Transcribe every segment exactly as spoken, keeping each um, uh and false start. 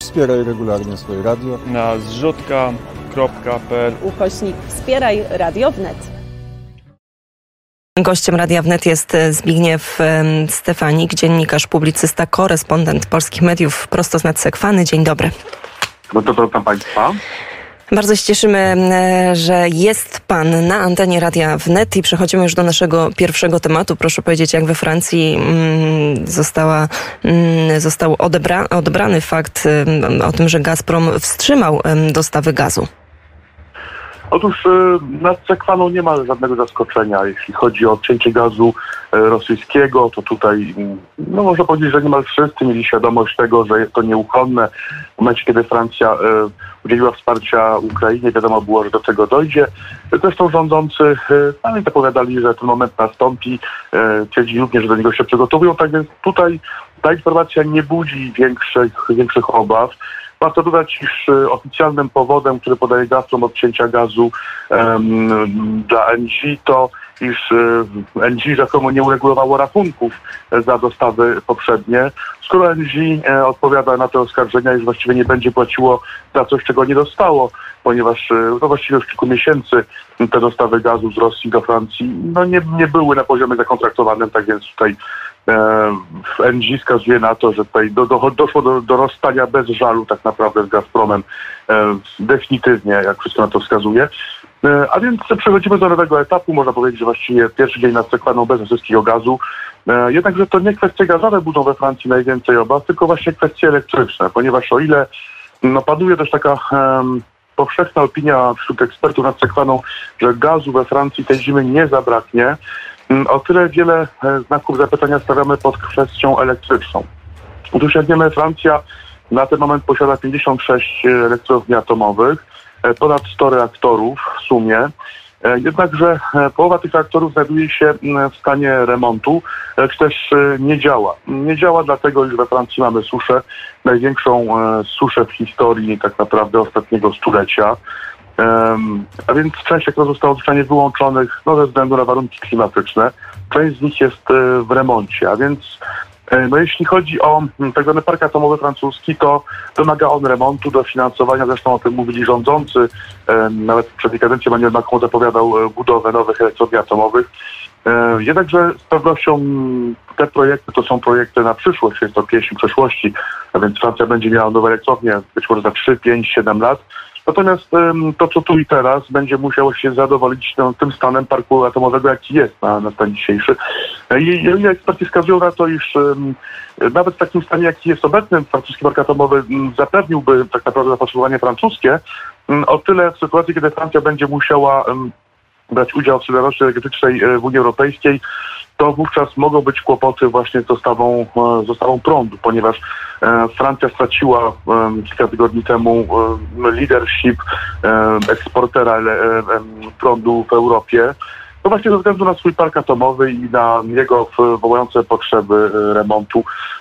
Wspieraj regularnie swoje radio na zrzutka kropka pe el ukośnik Wspieraj Radio Wnet. Gościem Radia Wnet jest Zbigniew Stefanik, dziennikarz, publicysta, korespondent Polskich Mediów prosto z Nadsekwany. Dzień dobry. No to witam Państwa. Bardzo się cieszymy, że jest Pan na antenie Radia Wnet i przechodzimy już do naszego pierwszego tematu. Proszę powiedzieć, jak we Francji została, został odebra, odebrany fakt o tym, że Gazprom wstrzymał dostawy gazu. Otóż nad Sekwaną nie ma żadnego zaskoczenia. Jeśli chodzi o odcięcie gazu rosyjskiego, to tutaj no można powiedzieć, że niemal wszyscy mieli świadomość tego, że jest to nieuchronne. W momencie, kiedy Francja e, udzieliła wsparcia Ukrainie, wiadomo było, że do tego dojdzie. Zresztą rządzący e, nawet zapowiadali, że ten moment nastąpi. E, twierdzili również, że do niego się przygotowują. Tak więc tutaj ta informacja nie budzi większych, większych obaw. Warto dodać, iż oficjalnym powodem, który podaje Gazprom odcięcia gazu um, dla N G, to iż N G rzekomo nie uregulowało rachunków za dostawy poprzednie. Skoro N G odpowiada na te oskarżenia, iż właściwie nie będzie płaciło za coś, czego nie dostało, ponieważ no właściwie już kilku miesięcy te dostawy gazu z Rosji do Francji no nie, nie były na poziomie zakontraktowanym, tak więc tutaj w N G wskazuje na to, że tutaj do, do, doszło do, do rozstania bez żalu tak naprawdę z Gazpromem e, definitywnie, jak wszystko na to wskazuje. E, a więc przechodzimy do nowego etapu. Można powiedzieć, że właściwie pierwszy dzień nad Sekwaną bez rosyjskiego gazu. E, jednakże to nie kwestie gazowe budzą we Francji najwięcej obaw, tylko właśnie kwestie elektryczne, ponieważ o ile no, panuje też taka um, powszechna opinia wśród ekspertów nad Sekwaną, że gazu we Francji tej zimy nie zabraknie, o tyle wiele znaków zapytania stawiamy pod kwestią elektryczną. Otóż jak wiemy, Francja na ten moment posiada pięćdziesiąt sześć elektrowni atomowych, ponad sto reaktorów w sumie. Jednakże połowa tych reaktorów znajduje się w stanie remontu, czy też nie działa. Nie działa dlatego, że we Francji mamy suszę, największą suszę w historii tak naprawdę ostatniego stulecia. Um, a więc część jak zostało zostanie wyłączonych no, ze względu na warunki klimatyczne. Część z nich jest e, w remoncie, a więc e, no, jeśli chodzi o m, tak zwany park atomowy francuski, to wymaga on remontu, dofinansowania. Zresztą o tym mówili rządzący. E, nawet przed tej kadencji Emmanuel Macron zapowiadał e, budowę nowych elektrowni atomowych. E, jednakże z pewnością te projekty to są projekty na przyszłość, jest to pieśń przeszłości, a więc Francja będzie miała nowe elektrownie być może za trzy, pięć, siedem lat. Natomiast to, co tu i teraz, będzie musiało się zadowolić no, tym stanem parku atomowego, jaki jest na, na stan dzisiejszy. I, i eksperci wskazują na to, iż um, nawet w takim stanie, jaki jest obecny francuski park atomowy, um, zapewniłby tak naprawdę zapotrzebowanie francuskie. Um, o tyle w sytuacji, kiedy Francja będzie musiała um, brać udział w solidarności energetycznej w Unii Europejskiej, to wówczas mogą być kłopoty właśnie z dostawą, z dostawą prądu, ponieważ Francja straciła kilka tygodni temu leadership eksportera prądu w Europie. No właśnie ze względu na swój park atomowy i na jego wywołujące potrzeby remontu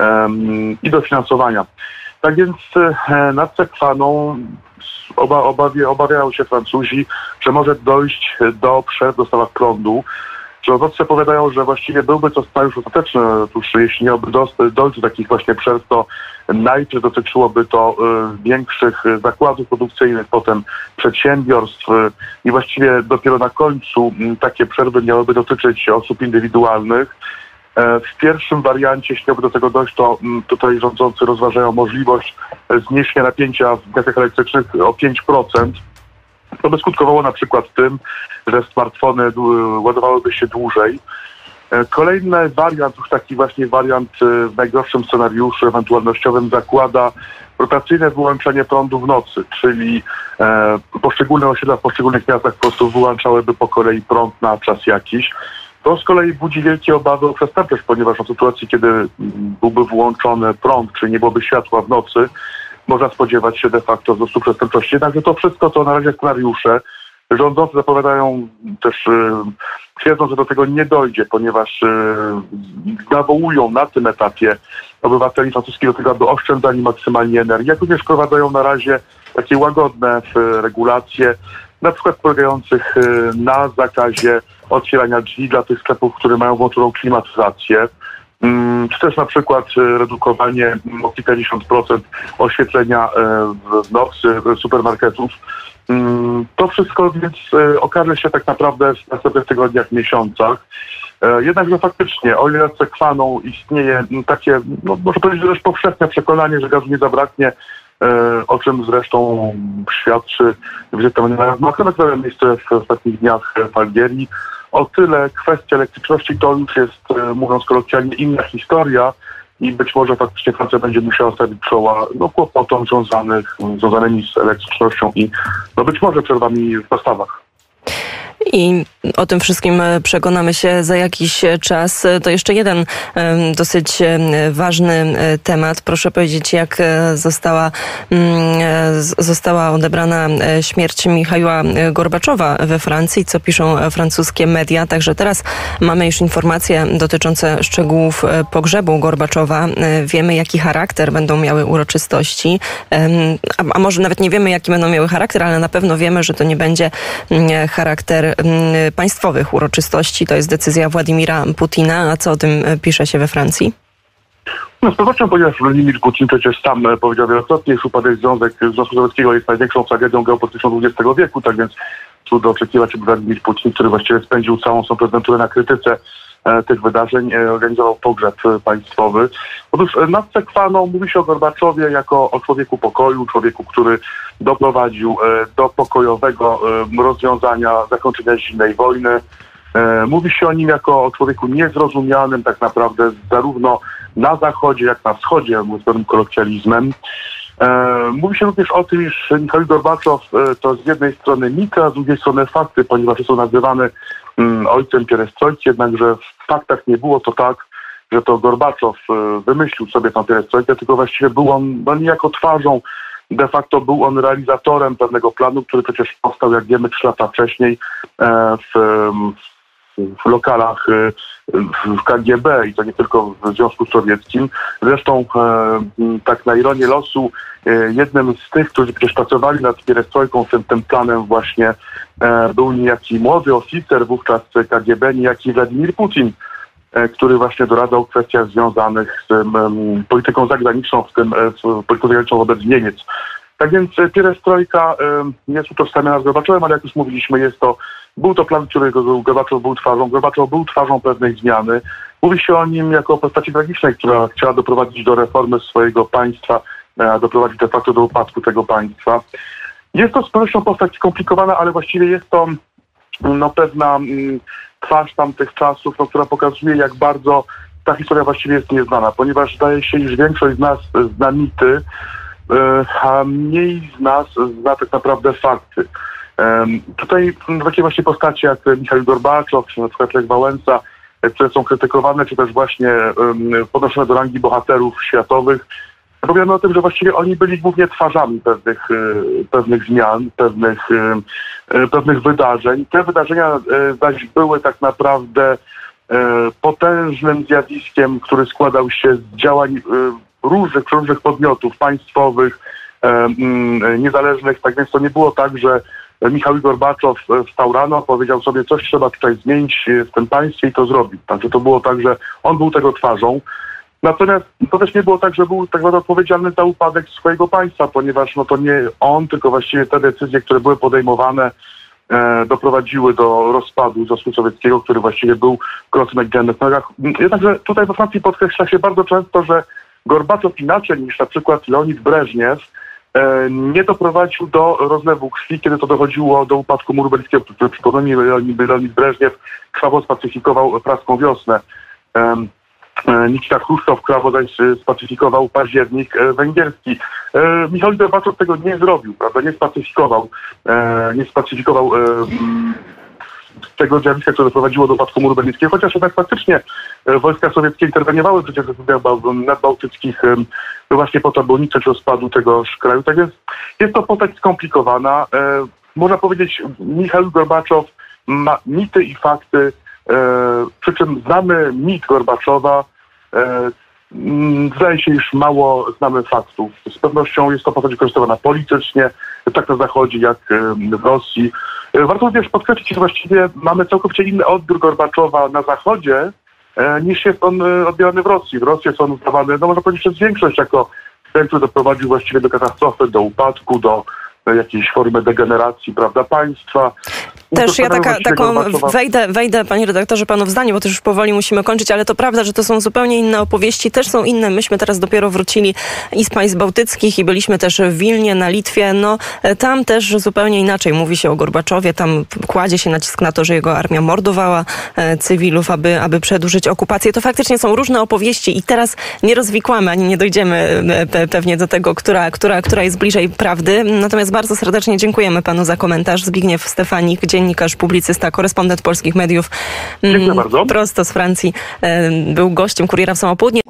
i dofinansowania. Tak więc nad Sekwaną oba, obawie, obawiają się Francuzi, że może dojść do przerw w dostawach prądu. Rządzący powiadają, że właściwie byłby to scenariusz ostateczny. Otóż jeśli miałby dojść do takich właśnie przerw, to najpierw dotyczyłoby to y, większych zakładów produkcyjnych, potem przedsiębiorstw y, i właściwie dopiero na końcu y, takie przerwy miałyby dotyczyć osób indywidualnych. E, w pierwszym wariancie, jeśli miałby do tego dojść, to y, tutaj rządzący rozważają możliwość zmniejszenia napięcia w gniazdkach elektrycznych o pięć procent. To by skutkowało na przykład tym, że smartfony ładowałyby się dłużej. Kolejny wariant, już taki właśnie wariant w najgorszym scenariuszu ewentualnościowym, zakłada rotacyjne wyłączenie prądu w nocy, czyli e, poszczególne osiedla w poszczególnych miastach po prostu wyłączałyby po kolei prąd na czas jakiś. To z kolei budzi wielkie obawy o przestępczość, ponieważ w sytuacji, kiedy byłby włączony prąd, czyli nie byłoby światła w nocy, można spodziewać się de facto wzrostu przestępczości. Jednakże to wszystko to na razie scenariusze. Rządzący zapowiadają też, yy, twierdzą, że do tego nie dojdzie, ponieważ yy, nawołują na tym etapie obywateli francuskich do tego, aby oszczędzali maksymalnie energii, jak również wprowadzają na razie takie łagodne yy, regulacje, na przykład polegających yy, na zakazie otwierania drzwi dla tych sklepów, które mają włączoną klimatyzację. Yy, czy też na przykład redukowanie o kilkadziesiąt procent oświetlenia w nocy supermarketów. To wszystko więc okaże się tak naprawdę w następnych tygodniach, miesiącach. Jednakże faktycznie, o ile nad Sekwaną istnieje takie, no, można powiedzieć, dość powszechne przekonanie, że gazu nie zabraknie, o czym zresztą świadczy wizyta na Macrona, która miała miejsce w ostatnich dniach w Algierii. O tyle kwestia elektryczności to już jest, mówiąc kolokwialnie, inna historia i być może faktycznie Francja będzie musiała stawić czoła no, kłopotom związanych, związanymi z elektrycznością i no, być może przerwami w dostawach. I o tym wszystkim przekonamy się za jakiś czas. To jeszcze jeden dosyć ważny temat. Proszę powiedzieć, jak została, została odebrana śmierć Michaiła Gorbaczowa we Francji, co piszą francuskie media. Także teraz mamy już informacje dotyczące szczegółów pogrzebu Gorbaczowa. Wiemy, jaki charakter będą miały uroczystości. A, a może nawet nie wiemy, jaki będą miały charakter, ale na pewno wiemy, że to nie będzie charakter państwowych uroczystości. To jest decyzja Władimira Putina. A co o tym pisze się we Francji? No z pewnością, ponieważ Władimir Putin przecież sam powiedział wielokrotnie, że upadek Związek Związku Sowieckiego jest największą tragedią geopolityczną dwudziestego wieku, tak więc trudno oczekiwać, żeby Władimir Putin, który właściwie spędził całą swoją prezydenturę na krytyce e, tych wydarzeń, e, organizował pogrzeb państwowy. Otóż e, nad Sekwaną mówi się o Gorbaczowie jako o człowieku pokoju, człowieku, który doprowadził e, do pokojowego e, rozwiązania, zakończenia zimnej wojny. E, mówi się o nim jako o człowieku niezrozumianym tak naprawdę zarówno na zachodzie, jak na wschodzie, mówiąc pewnym kolokwializmem. E, mówi się również o tym, iż Michaił Gorbaczow e, to z jednej strony mity, a z drugiej strony fakty, ponieważ jest on nazywany mm, ojcem pierestrojki, jednakże w faktach nie było to tak, że to Gorbaczow e, wymyślił sobie tę pierestrojkę, tylko właściwie był on no, niejako twarzą, de facto był on realizatorem pewnego planu, który przecież powstał, jak wiemy, trzy lata wcześniej e, w, w lokalach w K G B i to nie tylko w Związku Sowieckim. Zresztą e, tak na ironię losu e, jednym z tych, którzy przecież pracowali nad pierestrojką, tym, tym planem właśnie e, był niejaki młody oficer wówczas K G B, niejaki Władimir Putin, e, który właśnie doradzał w kwestiach związanych z um, polityką zagraniczną, w tym e, z polityką zagraniczną wobec Niemiec. Tak więc pierestrojka y, jest utożsamiana z Gorbaczowem, ale jak już mówiliśmy, jest to, był to plan, którego Gorbaczow był twarzą. Gorbaczow był twarzą pewnej zmiany. Mówi się o nim jako o postaci tragicznej, która chciała doprowadzić do reformy swojego państwa, a doprowadzić de facto do upadku tego państwa. Jest to z pewnością postać skomplikowana, ale właściwie jest to no, pewna mm, twarz tamtych czasów, no, która pokazuje, jak bardzo ta historia właściwie jest nieznana, ponieważ zdaje się, iż większość z nas zna mity, a mniej z nas zna tak naprawdę fakty. Tutaj takie właśnie postacie jak Michaił Gorbaczow, czy na przykład Lech Wałęsa, które są krytykowane, czy też właśnie podnoszone do rangi bohaterów światowych, mówiono o tym, że właściwie oni byli głównie twarzami pewnych, pewnych zmian, pewnych, pewnych wydarzeń. Te wydarzenia zaś były tak naprawdę potężnym zjawiskiem, który składał się z działań różnych, różnych podmiotów państwowych, e, niezależnych, tak więc to nie było tak, że Michaił Gorbaczow wstał rano, powiedział sobie, coś trzeba tutaj zmienić w tym państwie i to zrobił. Także to było tak, że on był tego twarzą. Natomiast to też nie było tak, że był tak naprawdę odpowiedzialny za upadek swojego państwa, ponieważ no to nie on, tylko właściwie te decyzje, które były podejmowane, e, doprowadziły do rozpadu Związku Sowieckiego, który właściwie był krosem na gigantycznych nogach. Jednakże tutaj we Francji podkreśla się bardzo często, że Gorbaczow inaczej niż na przykład Leonid Breżniew e, nie doprowadził do rozlewu krwi, kiedy to dochodziło do upadku muru berlińskiego. Przypomnijmy, Leonid, Leonid Breżniew krwawo spacyfikował praską wiosnę. E, e, Nikita Chruszczow krwawo zaś spacyfikował październik e, węgierski. E, Michaił Gorbaczow tego nie zrobił, prawda? Nie spacyfikował, e, nie spacyfikował e, tego zjawiska, które doprowadziło do upadku muru berlińskiego, chociaż jednak faktycznie wojska sowieckie interweniowały przecież w regionach nadbałtyckich właśnie po to, by uniknąć rozpadu tegoż kraju. Tak więc jest to postać skomplikowana. E, można powiedzieć, Michaił Gorbaczow ma mity i fakty, e, przy czym znamy mit Gorbaczowa. E, Zdaje się, iż mało znamy faktów. Z pewnością jest to postać wykorzystywana politycznie, tak na Zachodzie, jak w Rosji. Warto również podkreślić, że właściwie mamy całkowicie inny odbiór Gorbaczowa na Zachodzie e, niż jest on e, odbierany w Rosji. W Rosji jest on uznawany, no można powiedzieć, przez większość jako ten, który doprowadził właściwie do katastrofy, do upadku, do jakiejś formy degeneracji, prawda, państwa. Też ja taka, taką wejdę, wejdę, panie redaktorze, panu w zdanie, bo też już powoli musimy kończyć, ale to prawda, że to są zupełnie inne opowieści, też są inne. Myśmy teraz dopiero wrócili i z państw bałtyckich i byliśmy też w Wilnie, na Litwie. No tam też zupełnie inaczej mówi się o Gorbaczowie, tam kładzie się nacisk na to, że jego armia mordowała e, cywilów, aby, aby przedłużyć okupację. To faktycznie są różne opowieści i teraz nie rozwikłamy, ani nie dojdziemy pe, pewnie do tego, która, która, która jest bliżej prawdy. Natomiast bardzo serdecznie dziękujemy panu za komentarz. Zbigniew Stefanik, dziennikarz, publicysta, korespondent Polskich Mediów. Dziękuję bardzo. Prosto z Francji. Był gościem Kuriera w samo południe.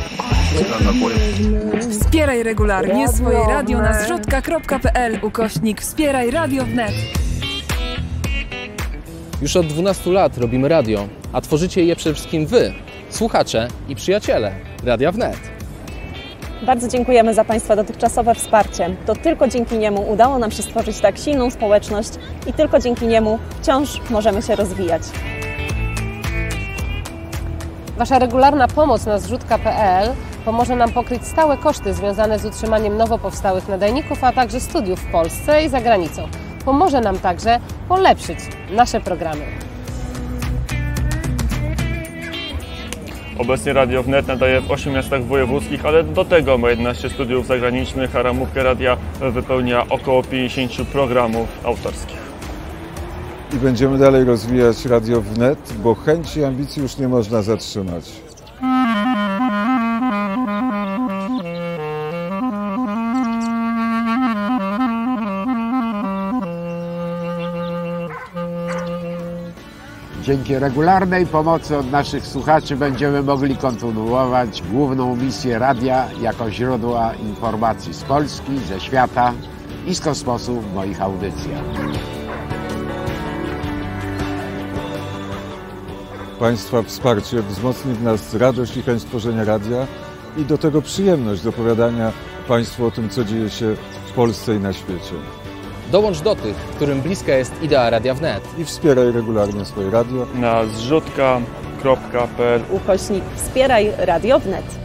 Wspieraj regularnie swoje radio na zrzutka kropka pe el ukośnik Wspieraj Radio Wnet. Już od dwunastu lat robimy radio, a tworzycie je przede wszystkim wy, słuchacze i przyjaciele Radia Wnet. Bardzo dziękujemy za państwa dotychczasowe wsparcie. To tylko dzięki niemu udało nam się stworzyć tak silną społeczność i tylko dzięki niemu wciąż możemy się rozwijać. Wasza regularna pomoc na zrzutka kropka pe el pomoże nam pokryć stałe koszty związane z utrzymaniem nowo powstałych nadajników, a także studiów w Polsce i za granicą. Pomoże nam także polepszyć nasze programy. Obecnie Radio Wnet nadaje w ośmiu miastach wojewódzkich, ale do tego ma jedenaście studiów zagranicznych, a ramówkę radia wypełnia około pięćdziesiąt programów autorskich. I będziemy dalej rozwijać Radio Wnet, bo chęci i ambicji już nie można zatrzymać. Dzięki regularnej pomocy od naszych słuchaczy będziemy mogli kontynuować główną misję radia jako źródła informacji z Polski, ze świata i z kosmosu w moich audycjach. Państwa wsparcie wzmocni w nas radość i chęć tworzenia radia i do tego przyjemność opowiadania Państwu o tym, co dzieje się w Polsce i na świecie. Dołącz do tych, którym bliska jest idea Radia Wnet. I wspieraj regularnie swoje radio Na zrzutka kropka pe el Ukośnik Wspieraj Radio Wnet.